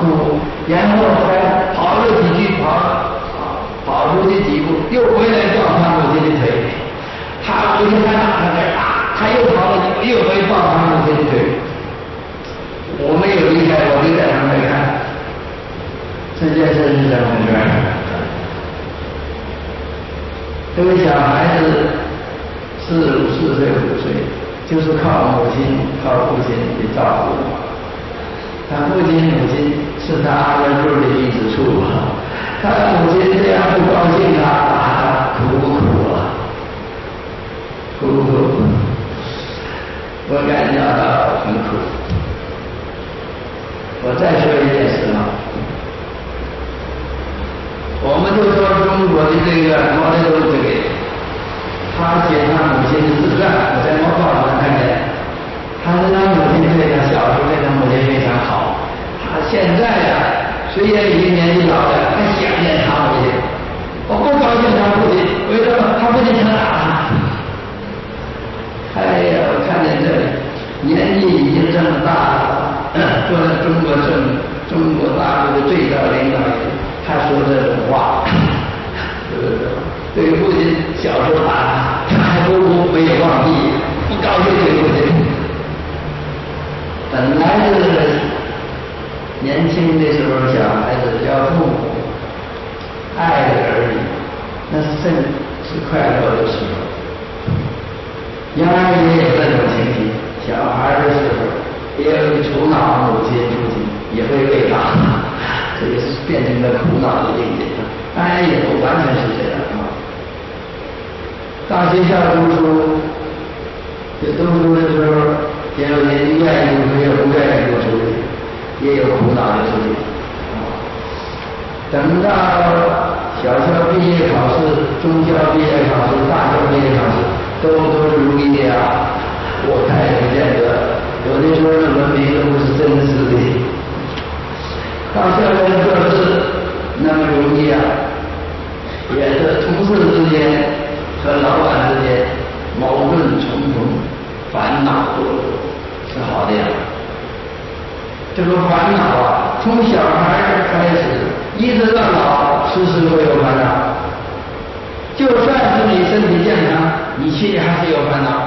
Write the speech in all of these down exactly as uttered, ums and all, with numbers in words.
苦，然后还跑了几句，跑跑出去几步，又回来撞他母亲的腿，他母亲还打他在打，他又跑了几步，又回撞他母亲的腿。我没有离开，我就在旁边看，这件事是怎么回事？这个小孩子四四岁五岁，就是靠母亲、靠父亲的照顾。他父亲、母亲是他阿乐柱的一指处，他的母亲这样不高兴他，打他，苦不苦啊？苦不苦？我感觉到很苦。我再说一件事啊，我们就说中国的这个毛泽东这个，他写他母亲的自传，我在报纸上看见，他说他母亲对他小时候对他母亲非常好，他现在呀、啊，虽然已经年纪老了，还想念他母亲。我不高兴他父亲，为什么？他父亲想打他。哎呀，我看见这里，年纪已经这么大了。做了中国政中国大陆的最高领导人，他说这种话，对父亲小时候打他，他还不不没有忘记，不高兴对父亲。本来是年轻的时候，小孩子要父母爱的儿女，那是甚是快乐的时候。原来也有这种情形，小孩的时候。也有苦恼，母亲、父亲也会被打，这也是变成了苦恼的境界。当然也不完全是这样啊。到学校读书，也读书的时候，也有人愿意读书，也有不愿意读书的，也有苦恼的事情。等到小学毕业考试、中学毕业考试、大学毕业考试，都都是如意啊，我看也不见得。有的时候的文明都不是真实的，到校园做事那么容易啊，也是同事之间和老板之间矛盾重重，烦恼多多，是好的呀。这个烦恼啊，从小孩开始一直到老，时时会有烦恼。就算是你身体健康，你心里还是有烦恼。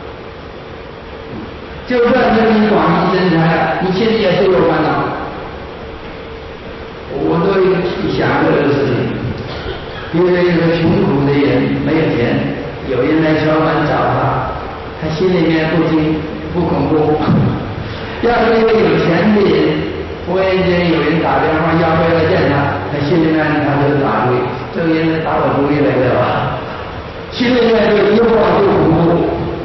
就算是你广益身材了，你心里也是有烦恼。我都想过这个事情，因为一个穷苦的人没有钱，有人来敲门找他，他心里面不惊不恐怖。要是一个有钱的人，忽然间有人打电话要回来见他，他心里面他就打主意，这个人打我主意来的吧，心里面就一晃就恐怖。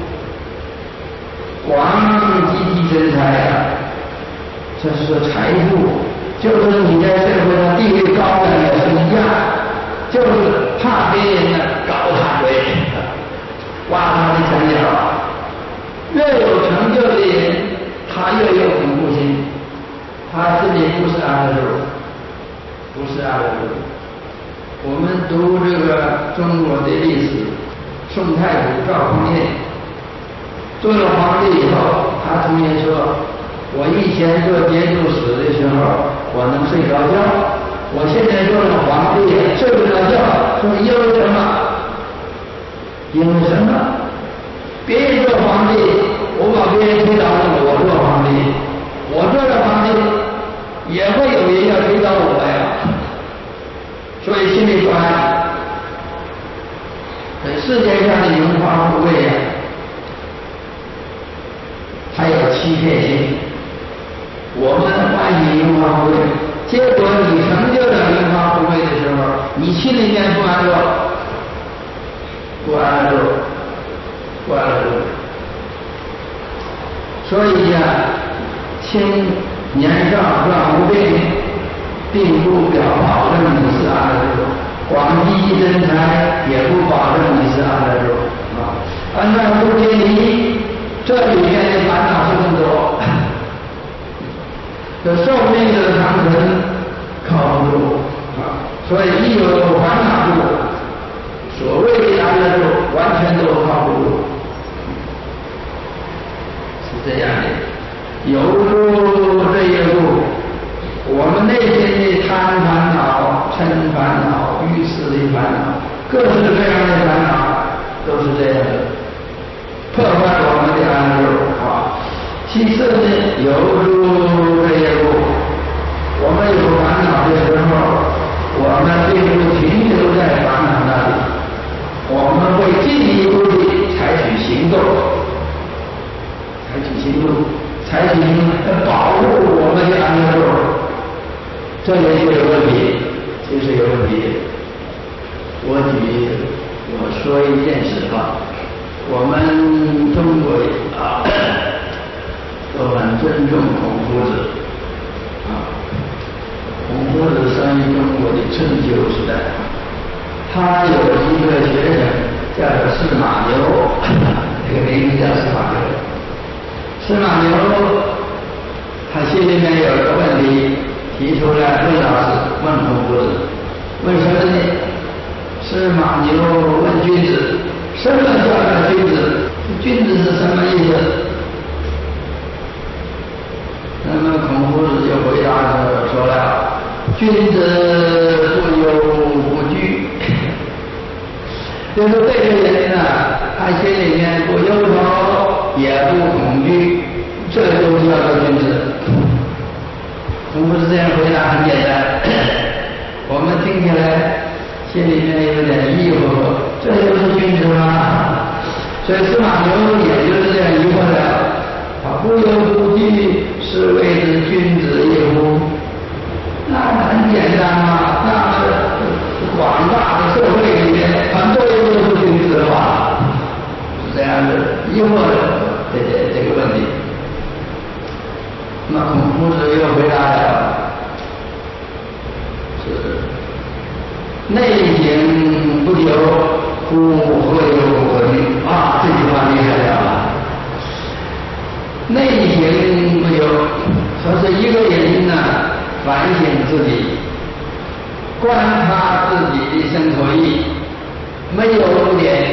广积极身材啊，这是说财富，就是你在社会上地位高的也是一样，就是怕别人呢搞他嘴，挖他的墙角。越有成就的人，他越有恐怖心，他心里不是安乐主，不是安乐主。我们读这个中国的历史，宋太祖赵匡胤。做了皇帝以后，他曾经说：“我以前做节度使的时候，我能睡着觉；我现在做了皇帝，睡不着觉。说因为什么？因为什么？别人做皇帝，我把别人推倒了，我做皇帝，我做了皇帝，也会有人要推倒我呀。所以心里不安。在世界上的荣华富贵呀。”还有欺骗性，我们欢喜荣华富贵，结果你成就了荣华富贵的时候，你心里面不安乐，不安乐，不安乐。所以呀、啊，青年少壮无病，并不表保证你是安乐，广积身材也不保证你是安乐啊。按照不偏离。这里面的烦恼是更多，这寿命的长存靠不住啊，所以一有烦恼住，所谓的安乐住完全都靠不住，是这样的。有住这一路，我们各式各样的烦恼都是这样的，破坏我们的安乐啊。其次呢，有诸这些路，我们有烦恼的时候，我们并不停留在烦恼那里，我们会进一步的采取行动，采取行动，采取行动来保护我们的安乐路。这也是有问题，这是有问题的。我举我说一件事吧，我们中国人啊都很尊重孔夫子啊。孔夫子生于中国的春秋时代，他有一个学生叫做司马牛，这个名字叫司马牛。司马牛他心里面有一个问题，提出来问老师，问孔夫子，问什么呢？司马牛问君子，什么叫做君子？君子是什么意思？那么孔夫子就回答说了：君子不忧不惧。就是这个人呢，他心里面不忧愁，也不恐惧，这就叫做君子。孔夫子这样回答很简单，我们听起来心里面有点疑惑，这就是君子吗？所以司马牛也就是这样疑惑的，他不忧不惧，是谓之君子也乎？那很简单嘛，那广大的社会里面很多人都是君子的话，是这样的疑惑的这这这个问题。那孔夫子又回答了，是内省不久，夫何忧何虑啊？这句话厉害了。内省不久，说是一个人呢，反省自己，观察自己的身口意，没有污点。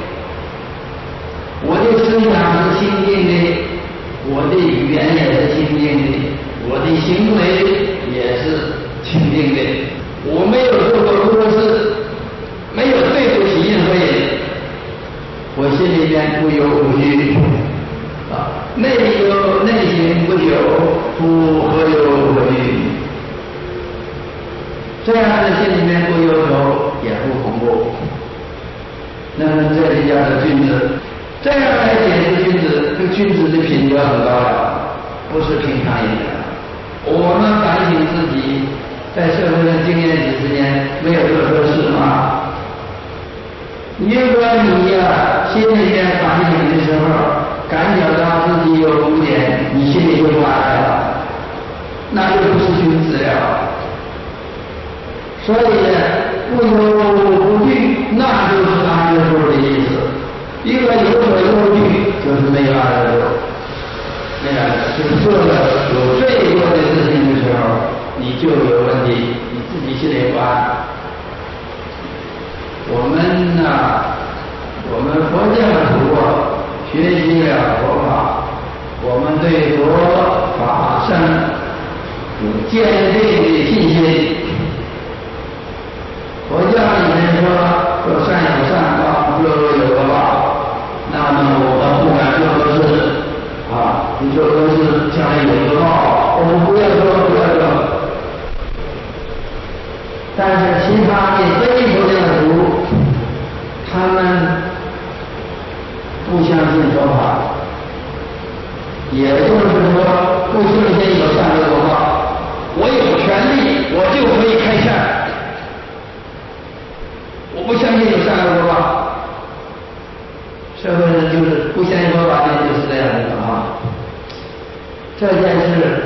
我的思想是清净的，我的语言也是清净的，我的行为也是清净的，我没有做过错事，没有对不起任何人，我心里面不忧不惧啊，内忧内省不久，夫何忧何虑？这样的心里面不忧愁，也不恐怖，那么这里叫做君子。这样来解释君子，这个君子的品德很高了，不是平常人的。我们反省自己，在社会上经验几十年，没有做错事吗？如果你呀、啊、心里面反省的时候，感觉到自己有污点，你心里就不安了，那就不是君子了。所以呢，不忧不惧，那就是安乐座的意思。一个有所忧虑，就是没有安乐座。那样，就是做了有罪过的事情的时候，你就有问题，你自己心里不安。我们呢、啊，我们佛教徒啊，学习了佛法，我们对佛法僧有坚定的信心。佛教里面说，说善有善报，恶有恶报。那么我们不管做何事啊，你做何事将来有个报，我们不要做，不要做。但是其他的非佛教徒，他们不相信佛法，也就是说不相信有善恶果报。我有权利，我就可以开善。我不相信有善恶果报，社会上就是不相信佛法的就是这样的啊。这件事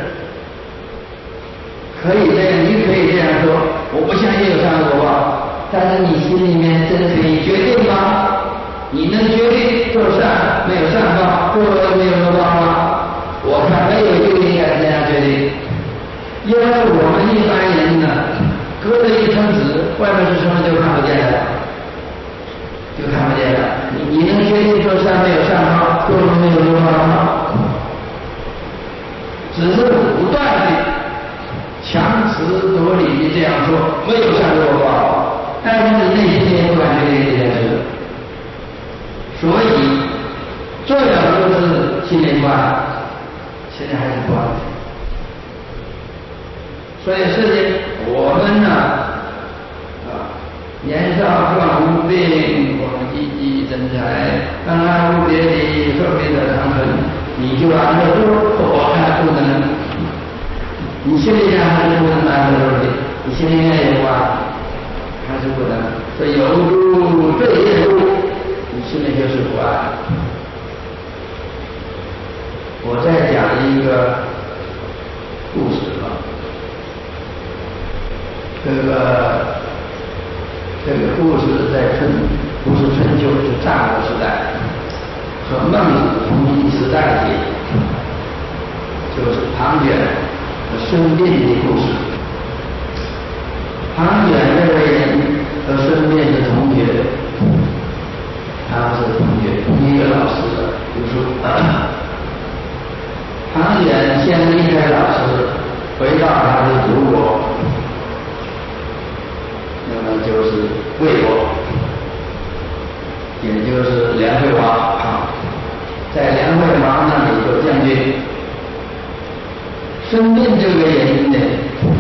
可以这样，你可以这样说，我不相信有善恶果报，但是你心里面真的可以决定吗？你能决定做善没有善报，做恶没有恶报吗？我看没有一个人敢这样决定，因为我们一般人呢，隔着一层纸，外面是什么就看不见了，就看不见了。你你能决定做善没有善报，做恶没有恶报吗？只是不断的强词夺理的这样说，没有善恶果报， 但是你内心也不敢确定这件事，所以这两个是心灵观，现在还是不安全。所以事情我们呢，啊，年少壮无病，我们积极增财，当然无别的寿命的长存，你就安乐住，我看不能，你心里上还是不能安乐住的，你心里面有啊，还是不能。所以有住这些路，你心里就是不安。我再讲一个故事吧。这个这个故事在春不是春秋，是战国时代，和孟子同一时代的，就是庞涓和孙膑的故事。庞涓这位人和孙膑是同学，他们是同学，同一个老师的读书。庞涓先离开老师，回到他的祖国。那么就是魏国，也就是梁惠王啊，在梁惠王那里做将军。孙膑这个人呢，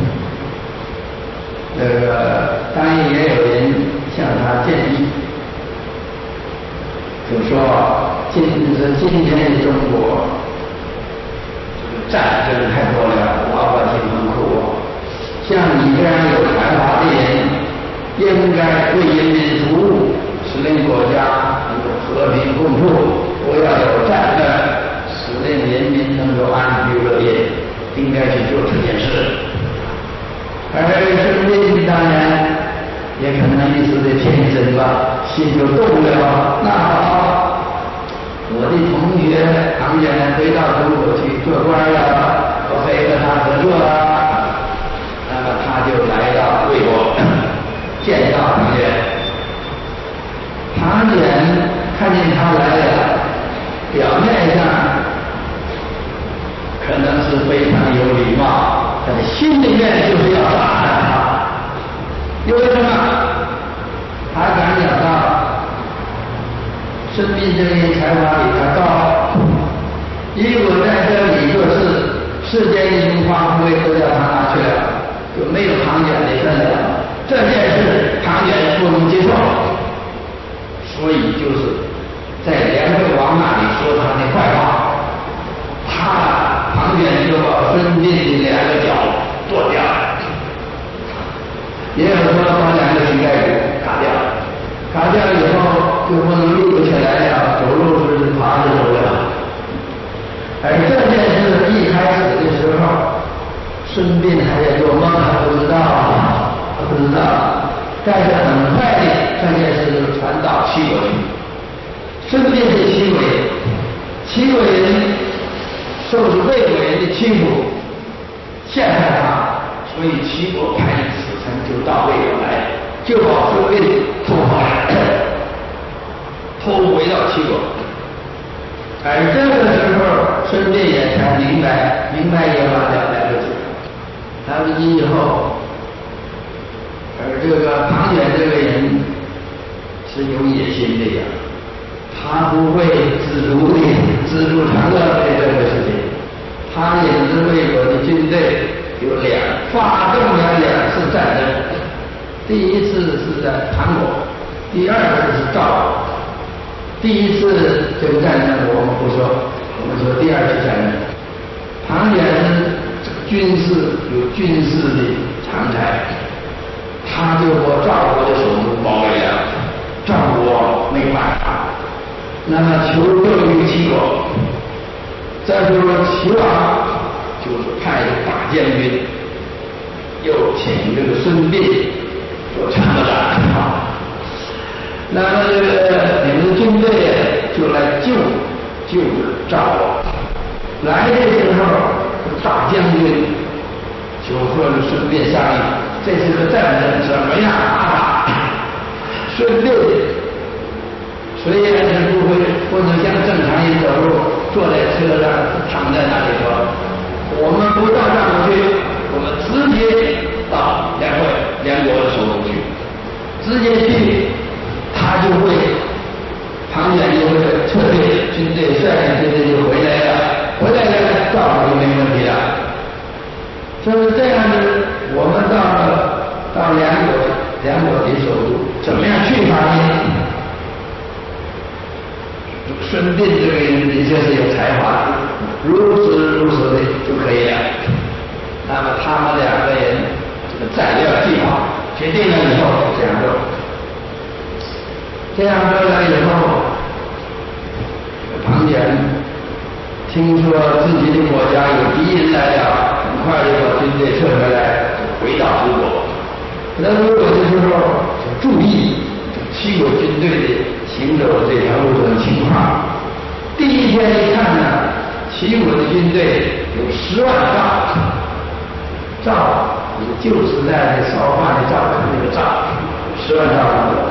这个当然也有人向他建议，就说今是今天的中国，战争太多了，老百姓很苦，像你这样有才华的人，应该为人民服务，使令国家能够和平共处，不要有战争，使令人民能够安居乐业，应该去做这件事。而孙膑当然也可能一时的天真吧，心就动了。那好，我的同学庞涓回到中国去做官了，我可以和他合作啊。那么他就来到魏国。见到庞涓，庞涓看见他来了，表面上可能是非常有礼貌，但心里面就是要打他。因为什么？他感觉到孙膑这个人才华比他高，如果在这里做事，世间的荣华富贵都叫他拿去了，就没有庞涓的份了。这件事庞涓不能接受，所以就是在梁惠王那里说他的坏话。他庞涓就把孙膑的两个脚剁掉，也有说把两个膝盖骨嘎掉，嘎掉以后就不能立不起来了，走路是爬着走了。而这件事一开始的时候，孙膑还在做梦，还不知道。不知道，但是很快的这件事就传到齐国去。孙膑是齐国人，齐国人受着魏国人的欺负，陷害他，所以齐国派使臣就到魏国来，就把孙膑偷跑了，偷回到齐国。而这个时候，孙膑也才明白，明白也完了两个字，来不及以后。而这个庞涓这个人是有野心的呀，他不会知足的，知足常乐的这个事情。他领着魏国的军队有两发动了两次战争，第一次是在唐国，第二次是赵国。第一次这个战争我们不说，我们说第二次战争。庞涓是军事有军事的常才。他就把赵国的首都包围了，赵国没办法，那么求救于齐国。这时候齐王就是派大将军，又请这个孙膑做参谋长啊。那么这个领着军队就来救救赵国。来的时候，大将军就和孙膑商议。这是个战争，怎么样打法？孙膑虽然是不会不能像正常人走路，坐在车上躺在那里说，我们不到那里去，我们直接到梁国梁国的首都去。 直接去，他就会庞涓就会撤退，军队率领军队就回来了，回来了赵国就没问题了。所以这样子，我们到了到梁国，梁国的首都，怎么样去法呢？孙膑这个人的确是有才华，如实如实的就可以了。那么他们两个人这个战略计划决定了以后，这样做，这样做了以后，庞涓听说自己的国家有敌人来了，很快就把军队撤回来，回到吴国。回到吴国的时候，就注意齐国军队的行走这条路的情况。第一天一看呢，齐国的军队有十万赵，赵旧时代的烧饭的赵的那个赵，十万赵那么多。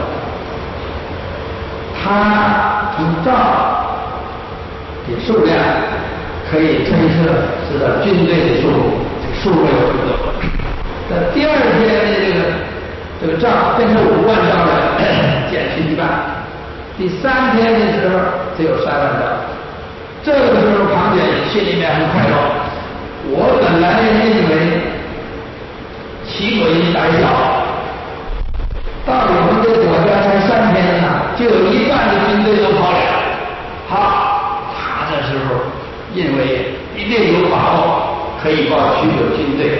他从赵的数量可以推测知道军队的数数目有多少。那第二天的这个这个赵变成五万赵了，减去一半。第三天的时候只有三万赵。这个时候庞涓心里面很快乐。我本来认为齐国人胆小，到我们这个国家才三天呢，就有一半的军队都跑了。好，他这时候认为一定有把握可以把齐国军队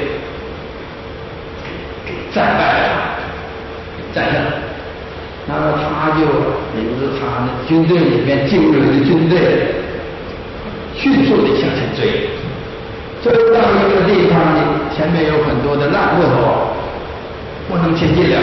给战败了，战胜。那么他就领着他的军队里面精锐的军队，迅速地向前追。追到一个地方呢，前面有很多的烂木头，不能前进了，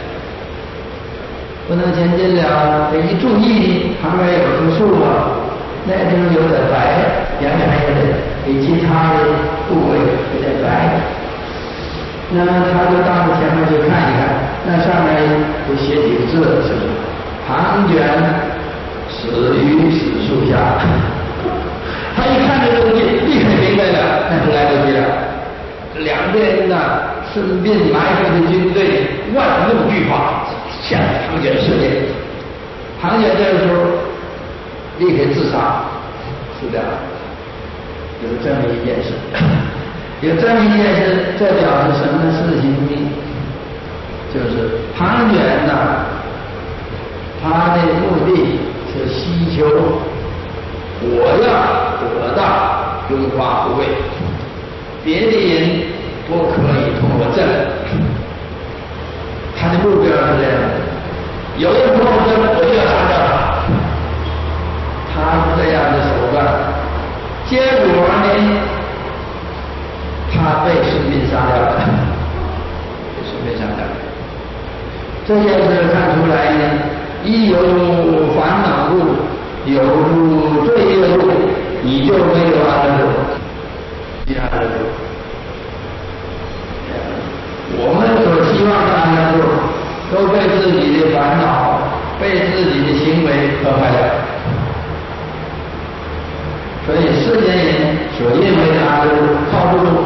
不能前进了。一注意，旁边有棵树啊，那地方有点白，阳台有点比其他的部位有点白。那他就到了前面去看一看，那上面就写几个字，是庞涓死于史树下。他一看这东西，立刻明白了，那就来不及了。两边呢，孙膑埋伏的军队万众俱发，向庞涓射箭。庞涓这个时候立刻自杀，死掉了。有这么一件事。有这么一件事，这表示什么事情呢？就是庞涓呢，他的目的是希求我要得到荣华富贵，别的人不可以同我争。他的目标是这样的，有人同我争，我就要杀掉他。他是这样的手段，结果呢？他被孙膑杀掉了，被孙膑杀掉了。这件事看出来呢，一有烦恼路，有罪恶路，你就没有安乐路，没有安乐路。我们所希望的安乐路，都被自己的烦恼、被自己的行为破坏了。所以世间人所认为的安乐路，靠不住。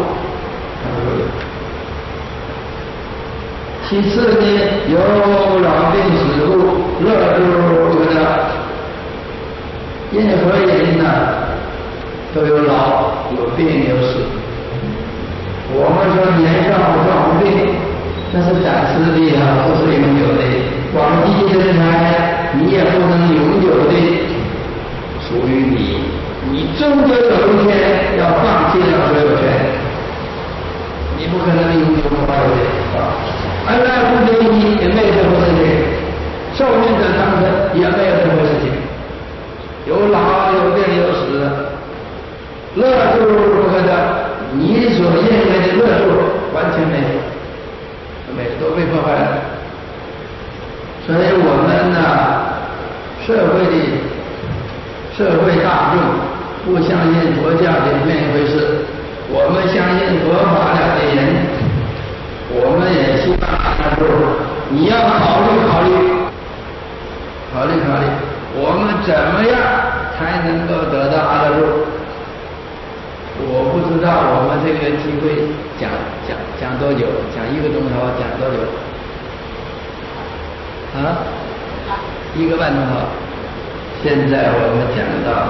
其次呢，有老病死故，乐诸不得。任何人呢，都有老，有病，有死。我们说年少壮病，那是暂时的啊，不是永久的。广积身材，你也不能永久的属于你，你终究有一天要放弃了所有权。你不可能永久不保有的啊！安乐不得已也没有这回事情，寿命的长生也没有这回事情。有老有病有死，乐处不可得。你所认为的乐处完全没有，没有都被破坏了。所以我们呢，社会的社会大众不相信佛教的那一回事。我们相信佛法了的人，我们也希望他说，你要考虑考虑，考虑考虑，我们怎么样才能够得到阿乐路？我不知道我们这个机会讲讲讲多久，讲一个钟头，讲多久？ 啊，一个半钟头。现在我们讲到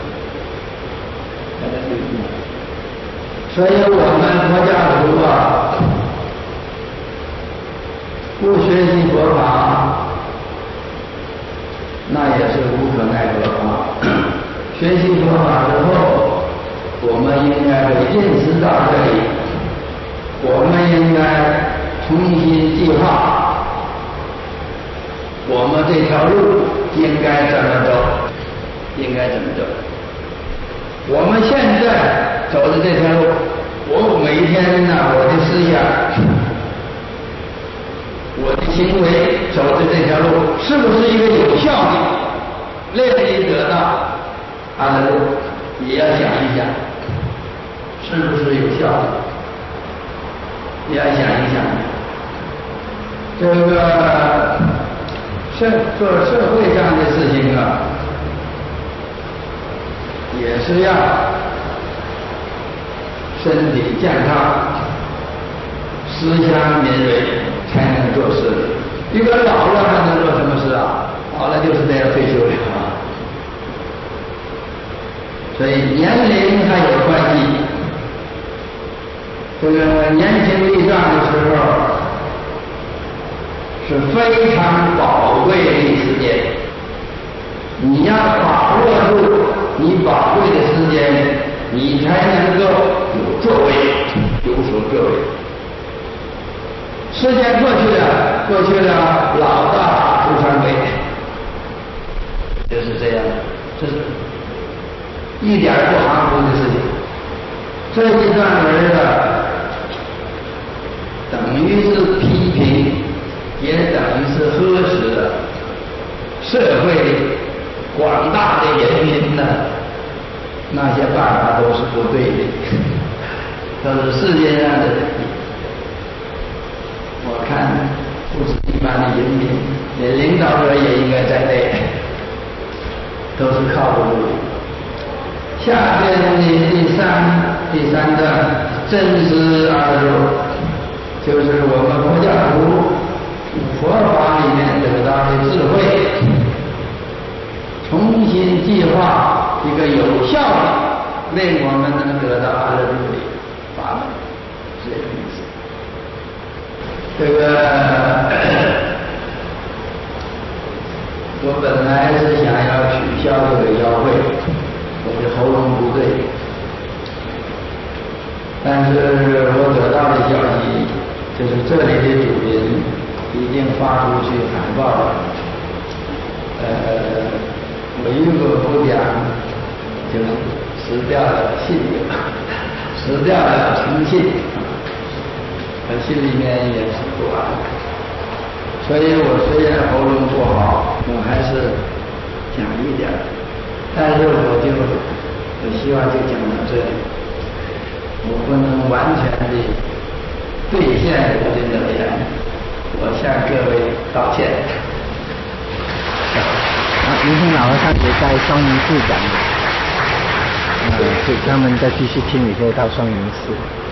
大概六步，所以我们佛教徒啊，不学习佛法，那也是无可奈何啊。学习佛法之后，我们应该会认识到这里，我们应该重新计划我们这条路应该怎么走，应该怎么走。我们现在走的这条路，我每一天呢，我的思想，我的行为走的这条路，是不是一个有效的，令你得到他的路，也要想一想，是不是有效的，也要想一想。这个社做社会上的事情啊，也是要身体健康、思想敏锐才能做事。一个老了还能做什么事啊？老了就是得要退休了啊。所以年龄还有关系。这个年轻力壮的时候是非常宝贵的时间，你要把握住你宝贵的时间，你才能够有作为，有所作为。时间过去了，过去了，老大徒伤悲，就是这样，这是一点不含糊的事情。这一段文呢，等于是批评，也等于是呵斥了社会广大的人民呢，那些办法都是不对的，都是世界上的，我看不是一般的人民，连领导者也应该在内，都是靠不住的。下边的第三第三段真实二路，就是我们佛教徒佛法里面得到的智慧，重新计划一个有效的令我们能得到阿乐路的法门，是这个意思。这个我本来是想要取消这个邀会，我的喉咙不对，但是我得到的消息就是这里的主人已经发出去海报了，呃，我如果不讲就失掉了信用，失掉了诚信，我心里面也是不安。所以我虽然喉咙不好，我还是讲一点，但是我就我希望就讲到这里，我不能完全的兑现我的诺言，我向各位道歉。 啊，明天老和尚也在双云寺讲，呃，所以他们再继续听，你可以到双云寺。